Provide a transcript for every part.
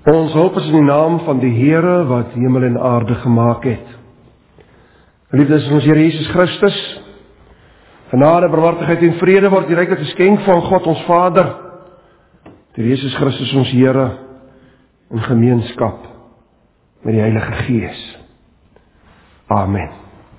Ons hulp is in die naam van die Here wat hemel en aarde gemaak het. Geliefdes van ons Here Jesus Christus, genade, barmhartigheid en vrede word die ryklik geskenk van God ons Vader, deur Jesus Christus ons Here, in gemeenskap met die Heilige Gees. Amen.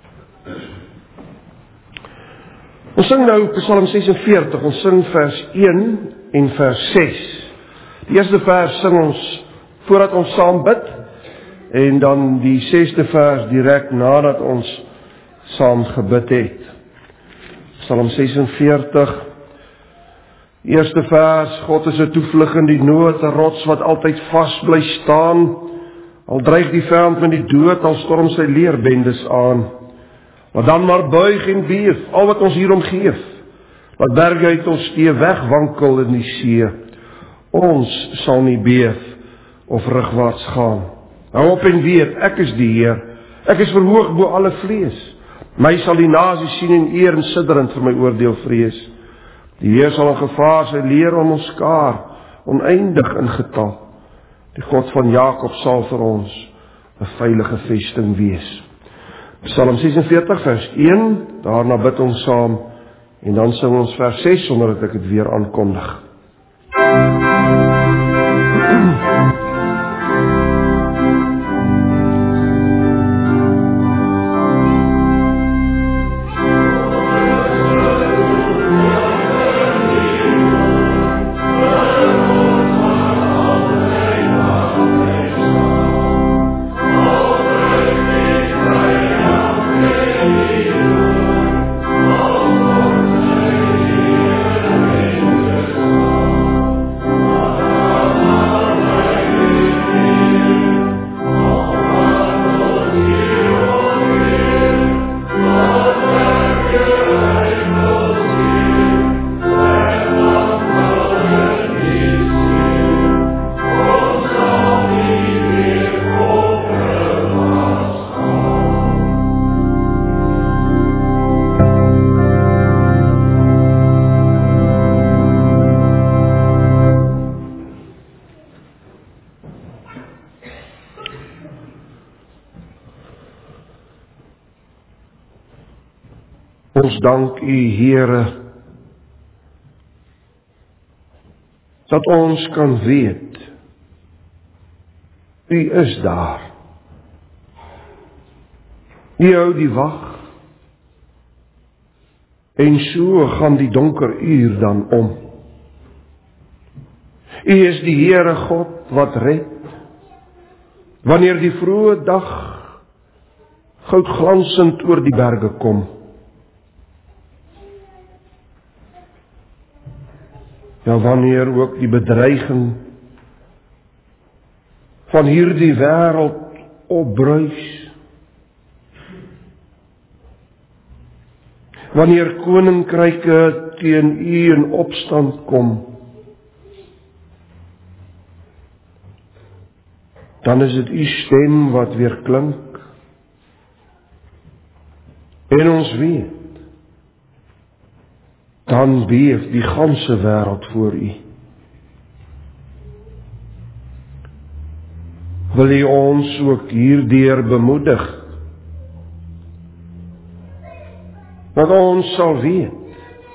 Ons sing nou Psalm 46, ons sing vers 1 en vers 6. Die eerste vers sing ons voordat ons saam bid, en dan die 6de vers direk nadat ons saam gebid het. Psalm 46, eerste vers: God is 'n toevlug in die nood, 'n rots wat altyd vas bly staan. Al dreig die vyand met die dood, al storm sy leerbendes aan. Maar dan maar buig en beef, al wat ons hier omgeef. Laat berge uit ons stee wegwankel in die see. Ons sal nie beef of rugwaarts gaan. Hou op en weet, ek is die Heer. Ek is verhoog bo alle vlees. My sal die nasies sien en eer en sidderend vir my oordeel vrees. Die Heer sal in gevaar sy leer om ons skaar, oneindig in getal. Die God van Jakob sal vir ons 'n veilige vesting wees. Psalm 46 vers 1, daarna bid ons saam, en dan sing ons vers 6 sonder dat ek dit weer aankondig. Ons dank U, Here, dat ons kan weet, U is daar. U hou die wag, en so gaan die donker uur dan om. U is die Here God wat red, wanneer die vroeë dag goudglansend oor die berge kom. Ja, wanneer ook die bedreiging van hierdie wêreld opbruis, wanneer koninkryke teen U in opstand kom, dan is dit U stem wat weer klink, en ons weet, dan beef die ganse wêreld voor U. Wil U ons ook hierdeur bemoedig, dat ons sal weet,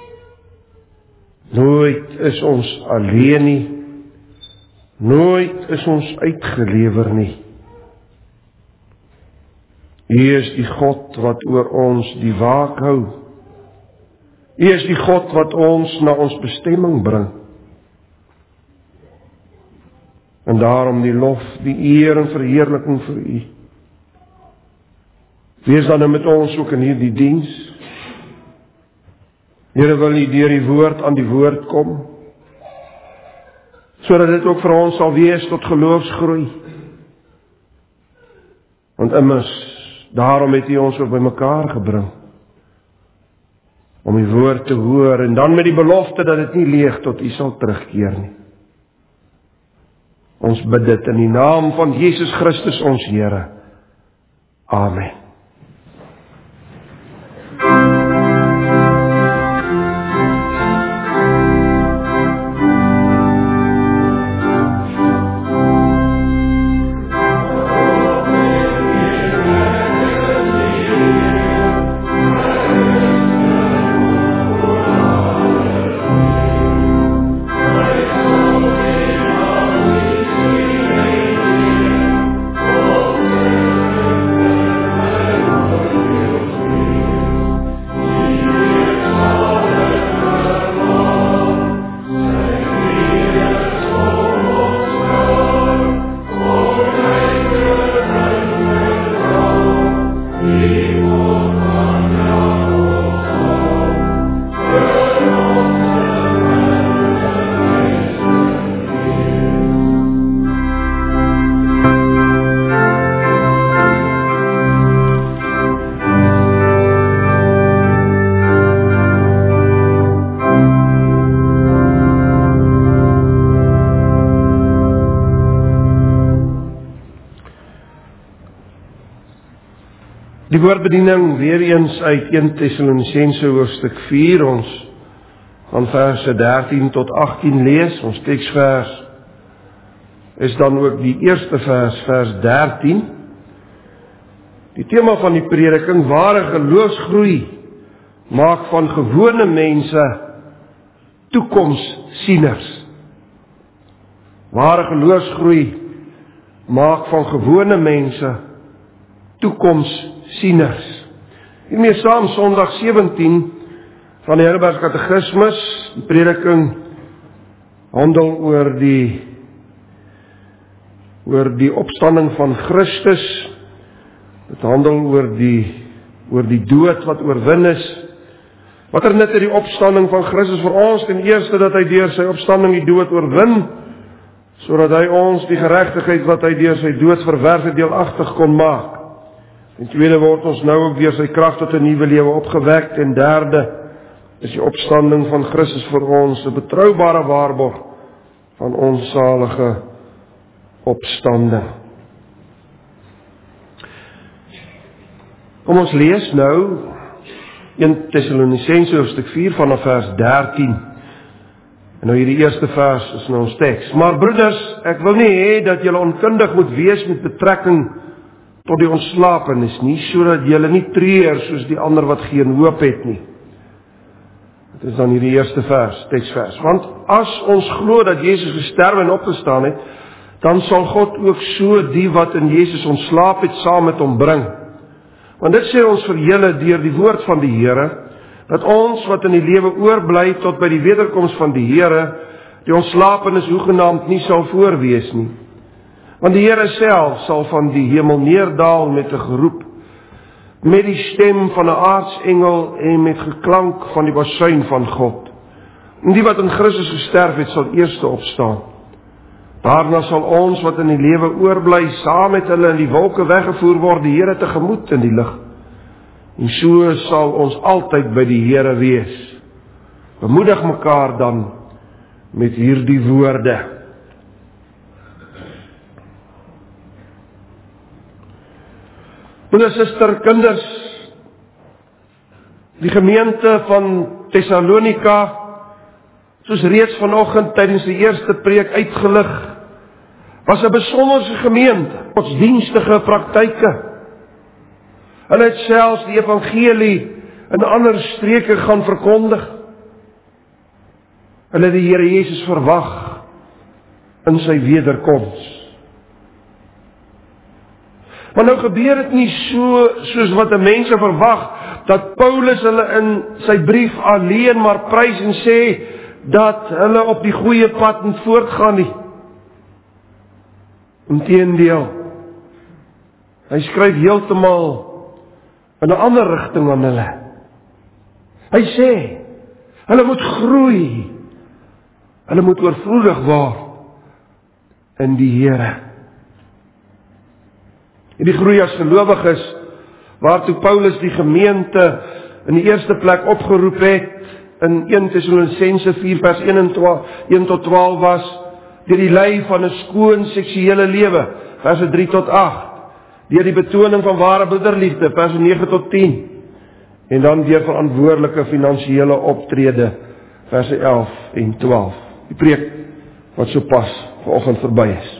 nooit is ons alleen nie, nooit is ons uitgelewer nie. U is die God wat oor ons die waak hou. U is die God wat ons na ons bestemming bring. En daarom die lof, die eer en verheerliking vir U. Wees dan met ons ook in hierdie diens. Here, wil U deur die woord aan die woord kom, sodat dit ook vir ons sal wees tot geloofsgroei. Want immers, daarom het U ons ook bymekaar gebring, om die woord te hoor, en dan met die belofte dat dit nie leeg tot U sal terugkeer nie. Ons bid dit in die naam van Jesus Christus ons Here. Amen. Die woordbediening weer eens uit 1 Tessalonisense hoofstuk 4, ons van verse 13 tot 18 lees. Ons teksvers is dan ook die eerste vers 13. Die tema van die prediking, ware geloofsgroei, maak van gewone mense toekomssieners. Ware geloofsgroei maak van gewone mense toekomssieners. Hiermee saam Sondag 17 van die Heidelberg Katekismus. Die prediking handel oor die opstanding van Christus. Dit handel oor die dood wat oorwin is. Wat er net die opstanding van Christus vir ons, ten eerste dat hy deur sy opstanding die dood oorwin, sodat hy ons die geregtigheid wat hy deur sy dood verwerf het deelagtig kon maak. En tweede word ons nou ook deur sy krag tot 'n nuwe lewe opgewek. En derde is die opstanding van Christus vir ons 'n betroubare waarborg van ons salige opstanding. Kom ons lees nou 1 Tessalonisense hoofstuk 4 vanaf vers 13. En nou hierdie eerste vers is nou ons teks. Maar broeders, ek wil nie hê dat julle onkundig moet wees met betrekking tot die ontslapenis nie, sodat julle nie treur soos die ander wat geen hoop het nie. Dit is dan hierdie eerste vers, teksvers. Want as ons glo dat Jezus gesterwe en opgestaan het, dan sal God ook so die wat in Jezus ontslaap het, saam met hom bring. Want dit sê ons vir julle deur die woord van die Here, dat ons wat in die lewe oorbly tot by die wederkoms van die Here, die ontslapenis hoegenaamd nie sal voorwees nie. Want die Here self sal van die hemel neerdaal met 'n geroep, met die stem van 'n aartsengel en met geklank van die basuin van God. En die wat in Christus gesterf het, sal eerste opstaan. Daarna sal ons wat in die lewe oorbly, saam met hulle in die wolke weggevoer word, die Here tegemoet in die lug. En so sal ons altyd by die Here wees. Bemoedig mekaar dan met hierdie woorde. Broeder, suster, kinders, die gemeente van Thessalonika, soos reeds vanoggend tydens die eerste preek uitgelig, was 'n besonderse gemeente, godsdienstige praktyke. Hulle het selfs die evangelie in ander streke gaan verkondig. Hulle het die Here Jesus verwag in sy wederkoms. Maar nou gebeur dit nie soos wat die mense verwag, dat Paulus hulle in sy brief alleen maar prys en sê, dat hulle op die goeie pad moet voortgaan nie. Inteendeel, hy skryf heeltemal in 'n ander rigting aan hulle. Hy sê, hulle moet groei, hulle moet oorvloedig word in die Here. En die groei as gelowiges, waartoe Paulus die gemeente in die eerste plek opgeroep het, in 1 Tessalonisense 4 vers 1 tot 12 was, deur die lei van 'n skoon seksuele lewe, verse 3 tot 8, deur die betoning van ware broederliefde, verse 9 tot 10, en dan deur verantwoordelike finansiële optrede, verse 11 en 12. Die preek wat so pas vanoggend verby is.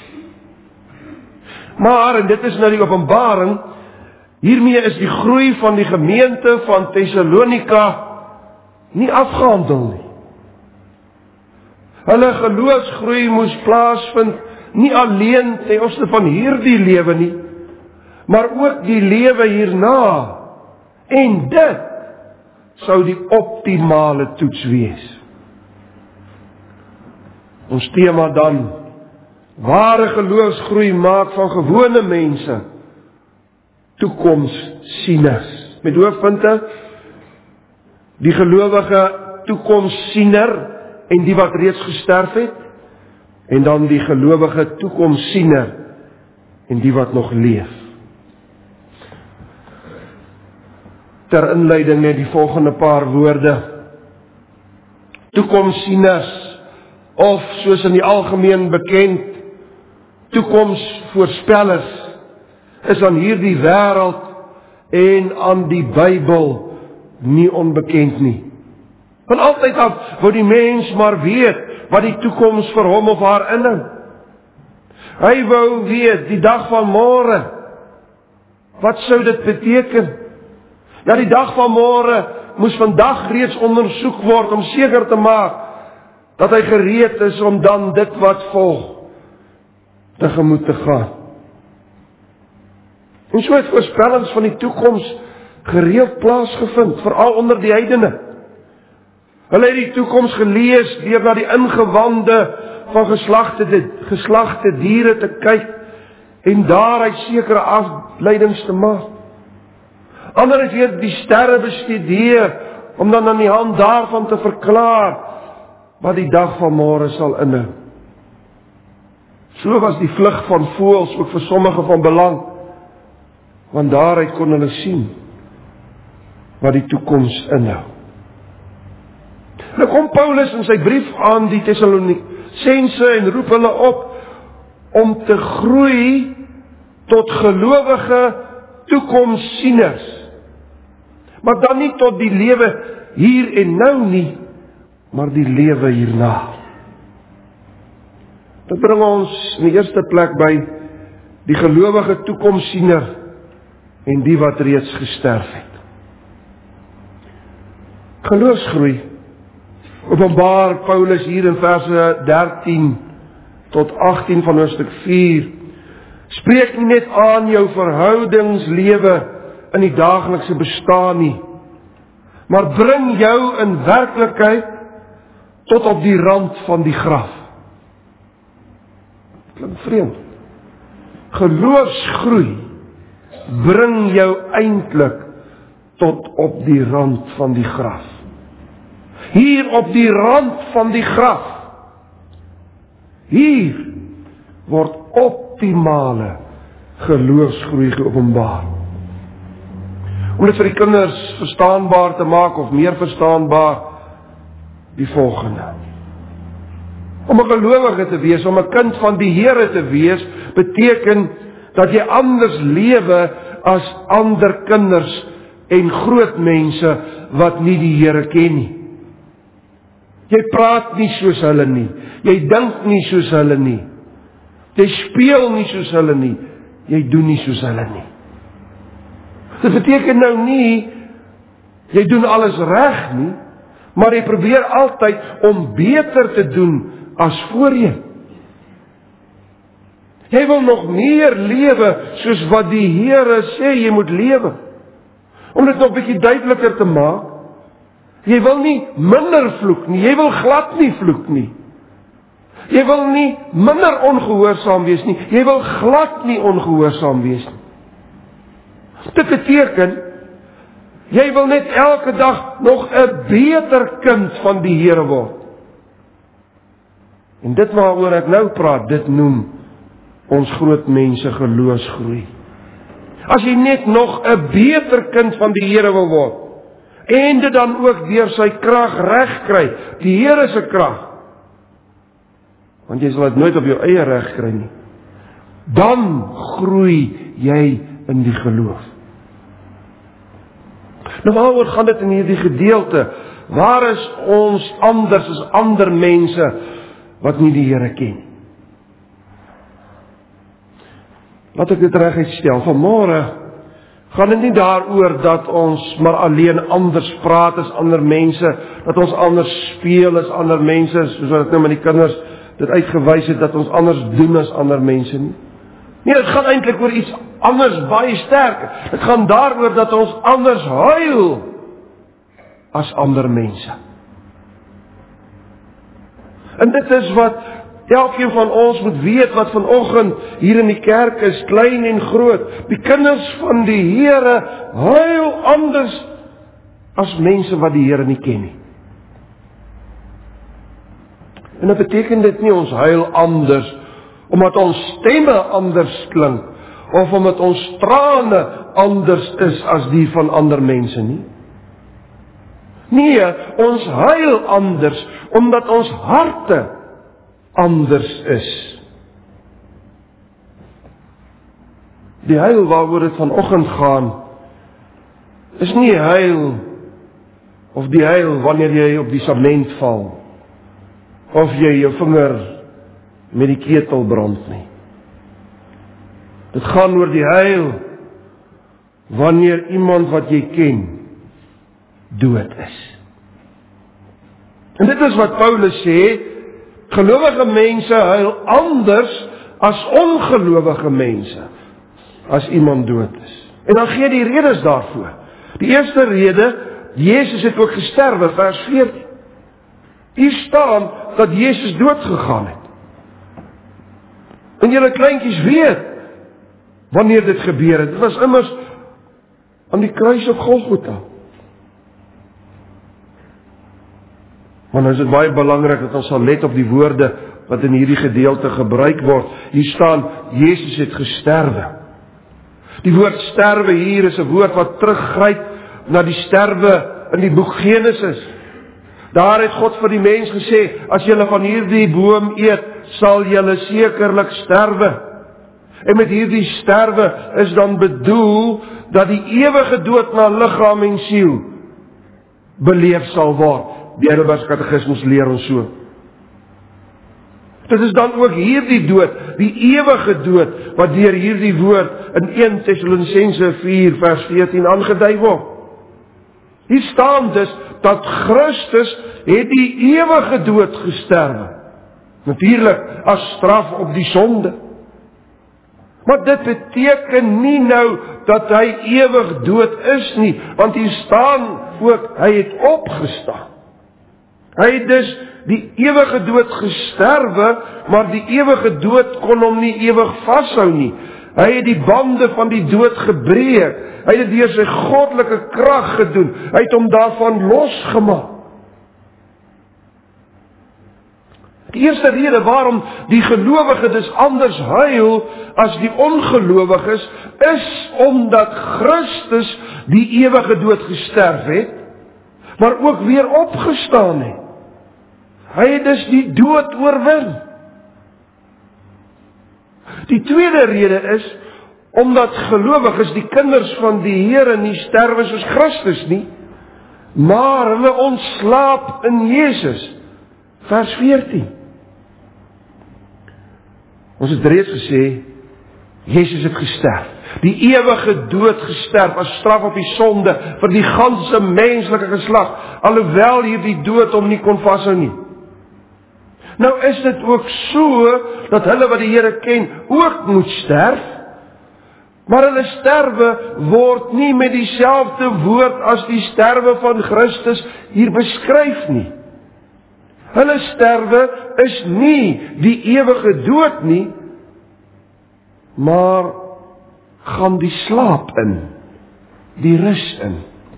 Maar, en dit is nou die openbaring, hiermee is die groei van die gemeente van Thessalonika nie afgehandel nie. Hulle geloofsgroei moes plaasvind, nie alleen ten opsigte van hierdie lewe nie, maar ook die lewe hierna. En dit sou die optimale toets wees. Ons tema dan, ware geloofsgroei maak van gewone mense toekomssieners. Met hoofpunte, die gelowige toekomssiener en die wat reeds gesterf het, en dan die gelowige toekomssiener en die wat nog leef. Ter inleiding net die volgende paar woorde. Toekomssieners, of soos in die algemeen bekend, toekomsvoorspellers, is aan hierdie wêreld en aan die Bybel nie onbekend nie. Van altyd af wou die mens maar weet wat die toekoms vir hom of haar inhou. Hy wou weet die dag van môre. Wat sou dit beteken? Ja, die dag van môre moes vandag reeds ondersoek word om seker te maak dat hy gereed is om dan dit wat volg tegemoet te gaan. En so het voorspellings van die toekoms gereeld plaasgevind, veral onder die heidene. Hulle het die toekoms gelees deur na die ingewande van geslagte diere te kyk en daaruit sekere afleidings te maak. Ander het weer die sterre bestudeer om dan aan die hand daarvan te verklaar wat die dag van môre sal inhou. So was die vlug van voëls ook vir sommige van belang, want daaruit kon hulle sien wat die toekoms inhou. Nou kom Paulus in sy brief aan die Tessalonisense en roep hulle op om te groei tot gelowige toekomssieners. Maar dan nie tot die lewe hier en nou nie, maar die lewe hierna. Dit bring ons in die eerste plek by die gelowige toekomssiener en die wat reeds gesterf het. Geloofsgroei openbaar Paulus hier in verse 13 tot 18 van hoofstuk 4, spreek nie net aan jou verhoudingslewe in die daaglikse bestaan nie, maar bring jou in werklikheid tot op die rand van die graf. Klink vreemd. Geloofsgroei bring jou eintlik tot op die rand van die graf. Hier op die rand van die graf. Hier word optimale geloofsgroei geopenbaar. Om dit vir die kinders verstaanbaar te maak of meer verstaanbaar, die volgende. Om 'n gelowige te wees, om 'n kind van die Here te wees, beteken dat jy anders lewe as ander kinders en groot mense wat nie die Here ken nie. Jy praat nie soos hulle nie. Jy dink nie soos hulle nie. Jy speel nie soos hulle nie. Jy doen nie soos hulle nie. Dit beteken nou nie jy doen alles reg nie, maar jy probeer altyd om beter te doen as voorheen. Jy wil nog meer lewe soos wat die Here sê jy moet lewe. Om dit nog 'n bietjie duideliker te maak, jy wil nie minder vloek nie, jy wil glad nie vloek nie. Jy wil nie minder ongehoorsaam wees nie, jy wil glad nie ongehoorsaam wees nie. Dit beteken, jy wil net elke dag nog 'n beter kind van die Here word. En dit waaroor ek nou praat, dit noem ons groot mense geloofsgroei. As jy net nog 'n beter kind van die Here wil word, en dit dan ook deur sy krag reg kry, die Here se krag, want jy sal dit nooit op jou eie reg kry nie, dan groei jy in die geloof. Nou waaroor gaan dit in hierdie gedeelte? Waar is ons anders as ander mense wat nie die Here ken? Laat ek dit reguit stel. Vanmôre gaan dit nie daaroor dat ons maar alleen anders praat as ander mense, dat ons anders speel as ander mense, soos wat ek nou met die kinders dit uitgewys het, dat ons anders doen as ander mense nie. Nee, dit gaan eintlik oor iets anders baie sterker. Dit gaan daaroor dat ons anders huil as ander mense. En dit is wat Elkeen van ons moet weet wat vanoggend hier in die kerk is, klein en groot. Die kinders van die Here huil anders as mense wat die Here nie ken nie. En dit beteken dit nie ons huil anders, omdat ons stemme anders klink, of omdat ons trane anders is as die van ander mense nie. Nee, ons huil anders, omdat ons harte anders is. Die huil waaroor dit vanoggend gaan, is nie huil, of die huil wanneer jy op die sement val, of jy jou vinger met die ketel brand nie. Dit gaan oor die huil, wanneer iemand wat jy ken, dood is. En dit is wat Paulus sê, gelowige mense huil anders as ongelowige mense, as iemand dood is. En dan gee die redes daarvoor. Die eerste rede, Jezus het ook gesterwe, vers 14. Hier staan dat Jezus dood gegaan het. En julle kleintjies weet, wanneer dit gebeur het. Dit was immers aan die kruis op Golgotha. Maar nou is dit baie belangrik dat ons sal let op die woorde wat in hierdie gedeelte gebruik word. Hier staan, Jezus het gesterwe. Die woord sterwe hier is 'n woord wat teruggryp na die sterwe in die boek Genesis. Daar het God vir die mens gesê, as julle van hierdie boom eet, sal julle sekerlik sterwe. En met hierdie sterwe is dan bedoel dat die ewige dood na liggaam en siel beleef sal word. Die Heidelbergse Katekismus leer ons so. Dit is dan ook hierdie dood, die ewige dood, wat deur hierdie woord in 1 Tessalonisense 4 vers 14 aangedui word. Hier staan dus dat Christus het die ewige dood gesterwe. Natuurlik as straf op die sonde. Maar dit beteken nie nou dat hy ewig dood is nie, want hier staan ook, hy het opgestaan. Hy het dus die ewige dood gesterwe, maar die ewige dood kon hom nie ewig vashou nie. Hy het die bande van die dood gebreek. Hy het deur sy goddelike krag gedoen. Hy het hom daarvan losgemaak. Die eerste rede waarom die gelowige dus anders huil as die ongelowiges, is omdat Christus die ewige dood gesterf het, maar ook weer opgestaan het. Hy het dus die dood oorwin. Die tweede rede is, omdat gelowiges, die kinders van die Here, nie sterwe soos Christus nie, maar hulle ontslaap in Jesus. Vers 14. Ons het reeds gesê, Jesus het gesterf. Die ewige dood gesterf as straf op die sonde vir die ganse menslike geslag, alhoewel hierdie dood hom nie kon vashou nie. Nou is dit ook so dat hulle wat die Here ken ook moet sterf, maar hulle sterwe word nie met dieselfde woord as die sterwe van Christus hier beskryf nie. Hulle sterwe is nie die ewige dood nie, maar gaan die slaap in, die rus in.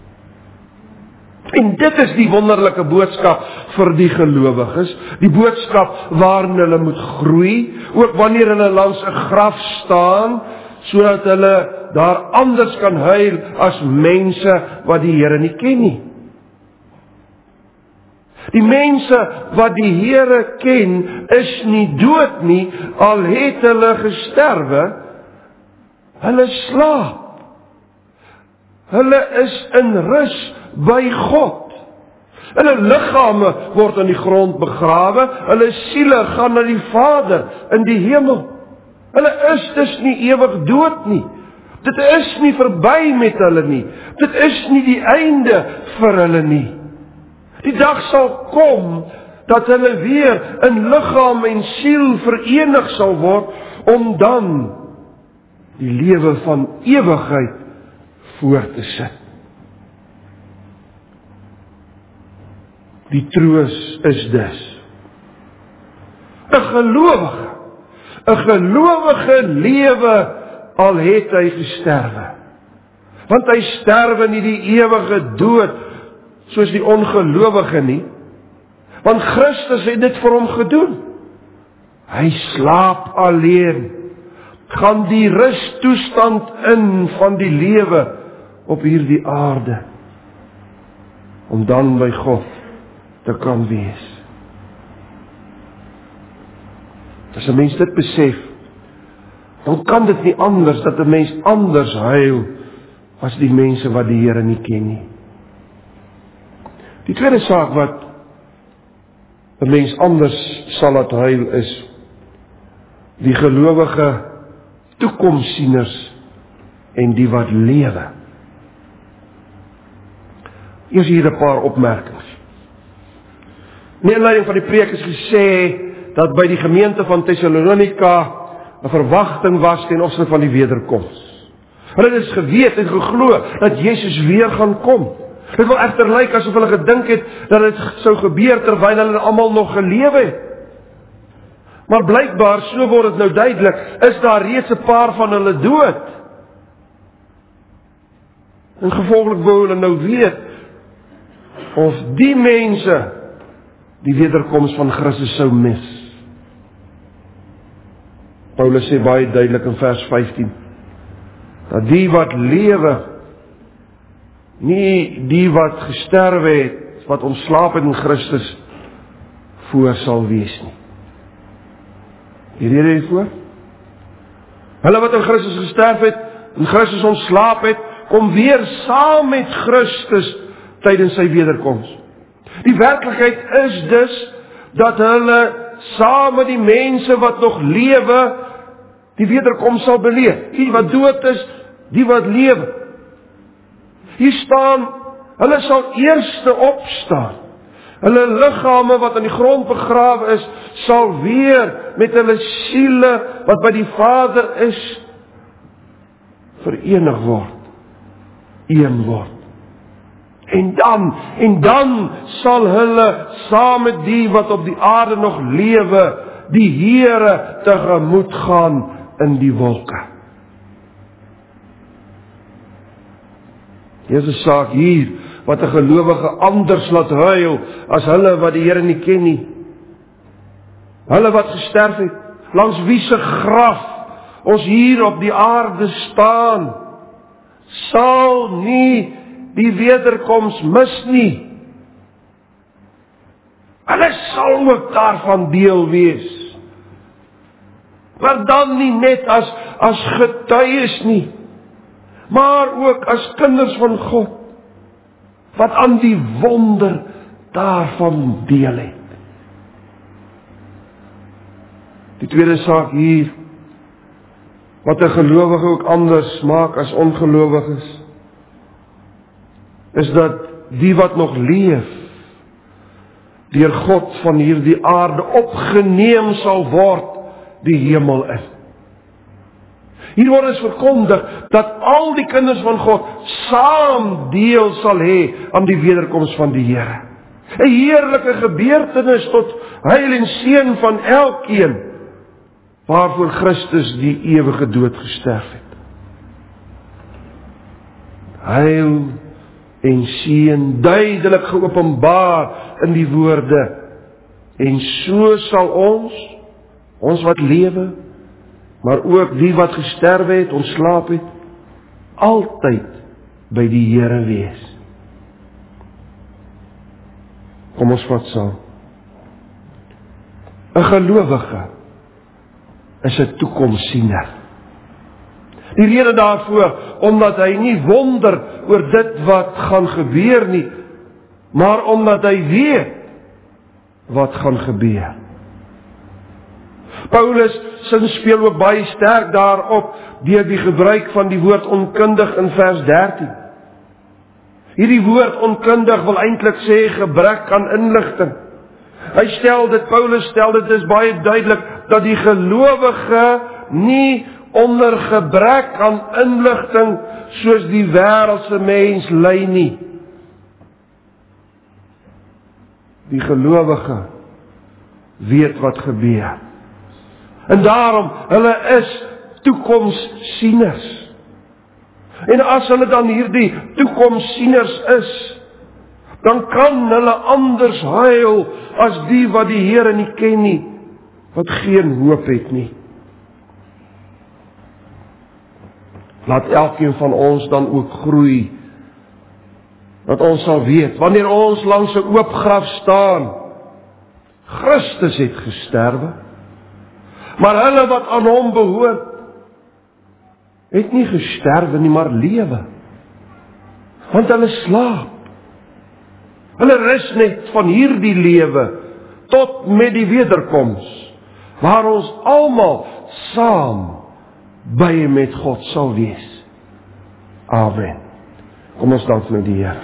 En dit is die wonderlike boodskap vir die gelowiges, die boodskap waarin hulle moet groei, ook wanneer hulle langs 'n graf staan, sodat hulle daar anders kan huil as mense wat die Here nie ken nie. Die mense wat die Here ken, is nie dood nie, al het hulle gesterwe, hulle slaap. Hulle is in rus by God. Hulle liggame word in die grond begrawe, hulle siele gaan na die Vader in die hemel. Hulle is dus nie ewig dood nie. Dit is nie verby met hulle nie. Dit is nie die einde vir hulle nie. Die dag sal kom dat hulle weer in liggaam en siel verenig sal word, om dan die lewe van ewigheid voor te sit. Die troos is dus, 'n gelowige. 'n gelowige lewe al het hy gesterwe. Want hy sterwe nie die ewige dood soos die ongelowige nie. Want Christus het dit vir hom gedoen. Hy slaap alleen, gaan die rustoestand in van die lewe op hierdie aarde, om dan by God te kan wees. As 'n mens dit besef, dan kan dit nie anders dat 'n mens anders huil as die mense wat die Here nie ken nie. Die tweede saak wat 'n mens anders sal laat huil is die gelowige toekomsieners en die wat lewe. Eers hier 'n paar opmerkings. In die inleiding van die preek is gesê dat by die gemeente van Thessalonika 'n verwagting was ten opsigte van die wederkoms. Hulle het geweet en geglo dat Jesus weer gaan kom. Dit wil egter lyk asof hulle gedink het dat dit sou gebeur terwyl hulle almal nog gelewe het. Maar blykbaar, so word dit nou duidelik, is daar reeds 'n paar van hulle dood. En gevolglik wou hulle nou weet of die mense die wederkoms van Christus sou mis. Paulus sê baie duidelik in vers 15, dat die wat lewe, nie die wat gesterwe het, wat ontslaap het in Christus, voor sal wees nie. Die rede hiervoor? Hulle wat in Christus gesterf het, in Christus ontslaap het, kom weer saam met Christus tydens sy wederkoms. Die werklikheid is dus, dat hulle saam met die mense wat nog lewe, die wederkoms sal beleef. Die wat dood is, die wat lewe. Hier staan, hulle sal eerste opstaan. Hulle liggame wat aan die grond begrawe is, sal weer met hulle siele wat by die Vader is, verenig word. Een word. En dan sal hulle saam met die wat op die aarde nog lewe, die Here tegemoet gaan in die wolke. Hier is 'n saak hier wat 'n gelowige anders laat huil as hulle wat die Here nie ken nie. Hulle wat gesterf het, langs wie se graf ons hier op die aarde staan, sal nie die wederkoms mis nie. Hulle sal ook daarvan deel wees. Maar dan nie net as getuies nie, maar ook as kinders van God, wat aan die wonder daarvan deel het. Die tweede saak hier, wat 'n gelowige ook anders maak as ongelowiges, is dat die wat nog leef, deur God van hierdie aarde opgeneem sal word die hemel in. Hier word ons verkondig dat al die kinders van God saam deel sal hê aan die wederkoms van die Here. 'n heerlike gebeurtenis tot heil en seën van elkeen waarvoor Christus die ewige dood gesterf het. Heil en seën duidelik geopenbaar in die woorde. En so sal ons wat lewe, maar ook die wat gesterwe het, ontslaap het, altyd by die Here wees. Kom ons vat saam. 'n gelowige is 'n toekomsiener. Die rede daarvoor, omdat hy nie wonder oor dit wat gaan gebeur nie, maar omdat hy weet wat gaan gebeur. Paulus speel ook baie sterk daarop deur die gebruik van die woord onkundig in vers 13. Hierdie woord onkundig wil eintlik sê gebrek aan inligting. Paulus stel dit is baie duidelik dat die gelowige nie onder gebrek aan inligting soos die wêreldse mens ly nie. Die gelowige weet wat gebeur. En daarom, hulle is toekomssieners. En as hulle dan hierdie toekomssieners is, dan kan hulle anders huil as die wat die Here nie ken nie, wat geen hoop het nie. Laat elkeen van ons dan ook groei, dat ons sal weet, wanneer ons langs 'n oop graf staan, Christus het gesterwe, maar hulle wat aan hom behoort, het nie gesterwe nie, maar lewe. Want hulle slaap. Hulle rus net van hierdie lewe, tot met die wederkoms, waar ons almal saam by met God sal wees. Amen. Kom ons dank nou die Here.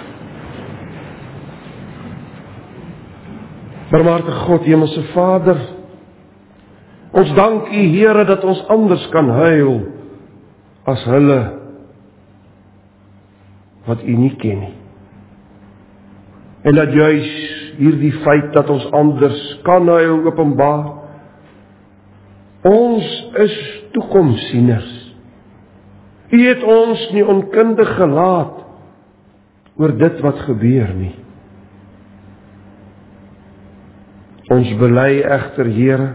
Barmhartige God, Hemelse Vader, ons dank U, Here, dat ons anders kan huil as hulle wat U nie ken nie. En dat juis hierdie feit dat ons anders kan huil openbaar. Ons is toekomssieners. U het ons nie onkundig gelaat oor dit wat gebeur nie. Ons bely egter, Here,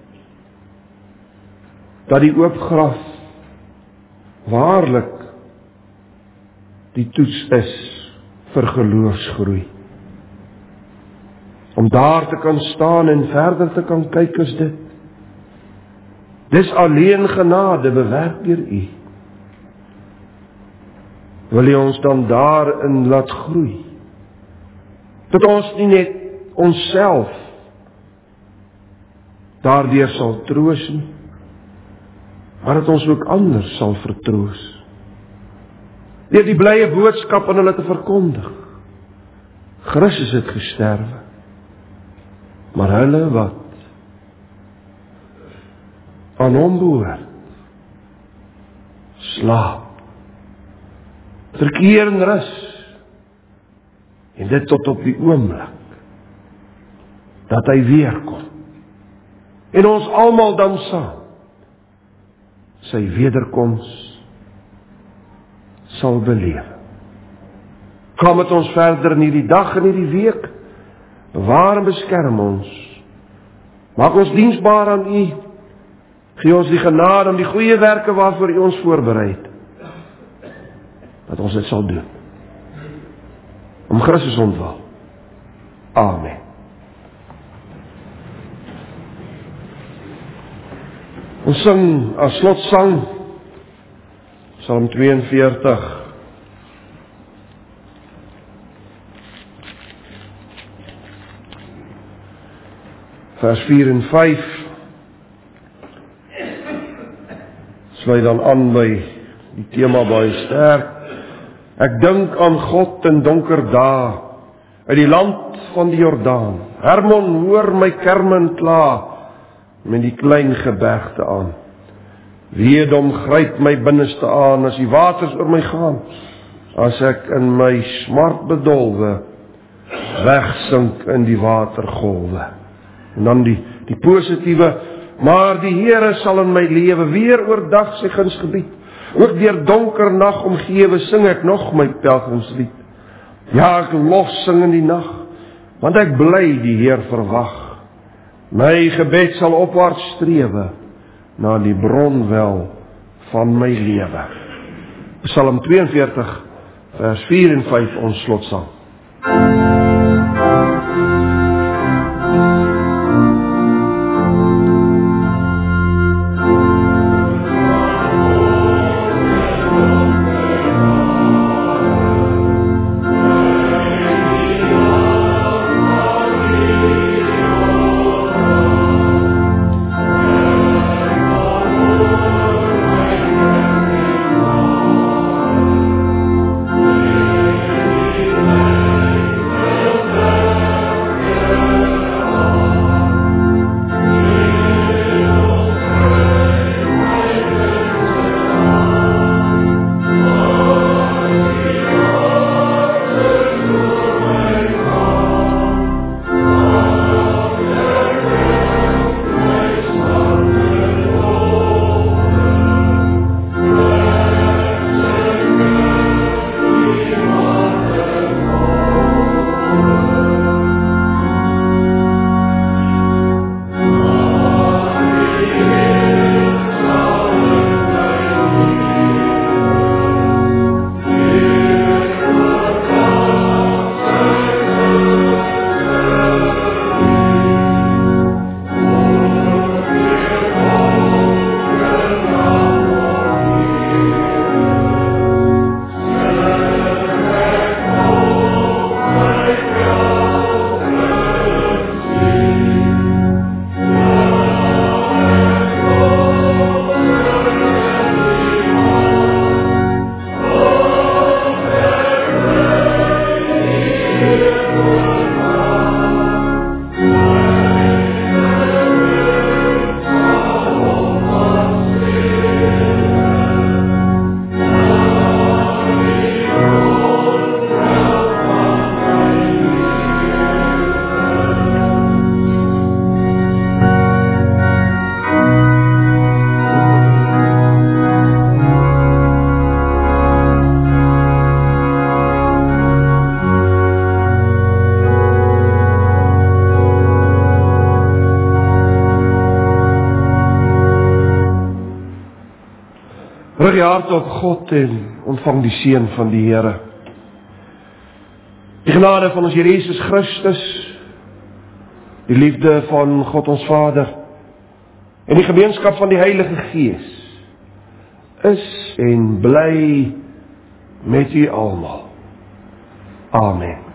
dat die oop graf waarlik die toets is vir geloofsgroei. Om daar te kan staan en verder te kan kyk is dit. Dis alleen genade bewerk deur U. Wil U ons dan daarin laat groei? Dat ons nie net onsself daardeur sal troos nie, maar dat ons ook ander sal vertroos. Deur die blye boodskap aan hulle te verkondig. Christus het gesterwe, maar hulle wat aan hom behoort, slaap, verkeer en rus, en dit tot op die oomblik dat hy weerkom, en ons almal dan saam sy wederkoms sal beleef. Kom met ons verder in hierdie dag en hierdie week, bewaar en beskerm ons, maak ons diensbaar aan U, gee ons die genade om die goeie werke waarvoor U ons voorberei het, dat ons dit sal doen. Om Christus ontwil. Amen. Ons sing as slotsang Psalm 42. Vers 4 en 5. Sluit dan aan by die tema baie sterk. Ek dink aan God in donker dae, uit die land van die Jordaan. Hermon, hoor my kermen kla, met die klein gebergte aan. Weedom gryp my binneste aan, as die waters oor my gaan, as ek in my smart bedolwe, wegsink in die watergolwe. En dan die positiewe, maar die Here sal in my lewe weer oordag sy guns gebied. Ook deur donker nag omgewe sing ek nog my pelgrimslied. Ja, ek lof sing in die nag, want ek bly die Heer verwag. My gebed sal opwaarts strewe, na die bronwel van my lewe. Psalm 42, vers 4 en 5, ons slotsang. Rig jou hart op God en ontvang die seën van die Here. Die genade van ons Here Jesus Christus, die liefde van God ons Vader en die gemeenskap van die Heilige Gees is en bly met u almal. Amen.